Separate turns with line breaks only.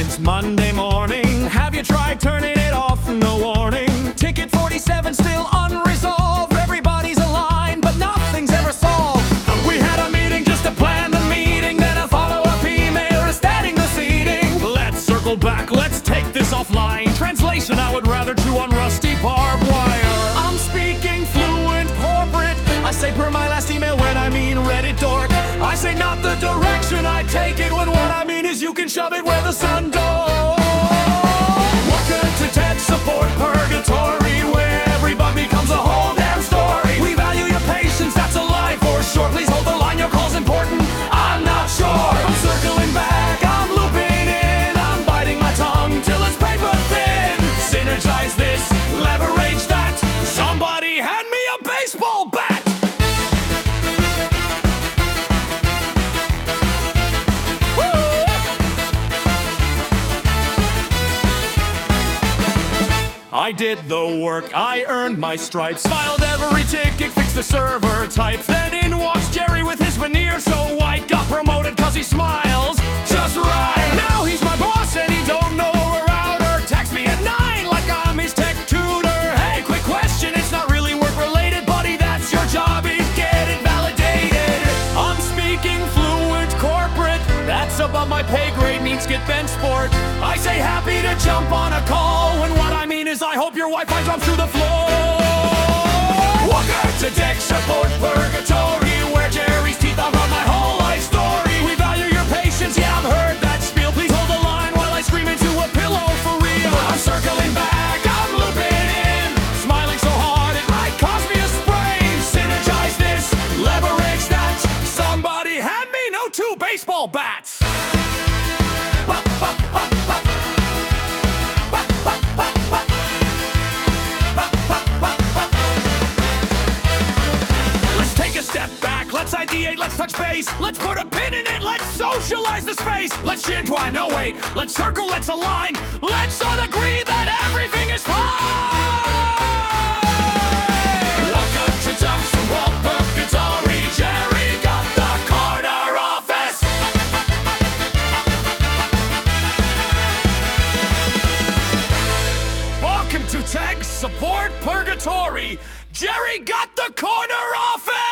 since Monday morning. Have you tried turning it off? No warning. Ticket 47 still unresolved. Everybody's aligned, but nothing's ever solved. We had a meeting just to plan the meeting, then a follow-up email resetting the seating. Let's circle back, let's take this offline. Translation, I would rather chew on rusty barbed wire. I'm speaking fluent corporate. I say per my last email when I mean Reddit dork. I say not the direction I take it when what I mean is you can shove it where the sun goes. Welcome to tech support purgatory, where every bug becomes a whole damn story. We value your patience, that's a lie for sure. Please hold the line, your call's important. I'm not sure. I'm circling back, I'm looping in, I'm biting my tongue till it's paper thin. Synergize this, leverage that. Somebody hand me a baseball bat. I did the work, I earned my stripes, filed every ticket, fixed the server type. Then in walks Jerry with his veneer so white, got promoted cause he smiles just right. Now he's my boss and he don't know a router. Text me at 9 like I'm his tech tutor. Hey, quick question, it's not really work related, buddy, that's your job, is get it validated. I'm speaking fluent corporate, that's above my pay grade, needs get bench sport. I say happy to jump on a call when what I mean is I hope your Wi-Fi drops through the floor. Welcome to tech support purgatory, where Jerry's teeth are on my whole life story. We value your patience, yeah, I've heard that spiel. Please hold the line while I scream into a pillow for real. I'm circling back, I'm looping in, smiling so hard it might cause me a sprain. Synergize this, leverage that. Somebody hand me no 2 baseball bats. Let's ideate, let's touch base, let's put a pin in it, let's socialize the space. Let's shintwine, no wait, let's circle, let's align, let's all agree that everything is fine. Welcome to tech support purgatory, Jerry got the corner office. Welcome to tech support purgatory, Jerry got the corner office.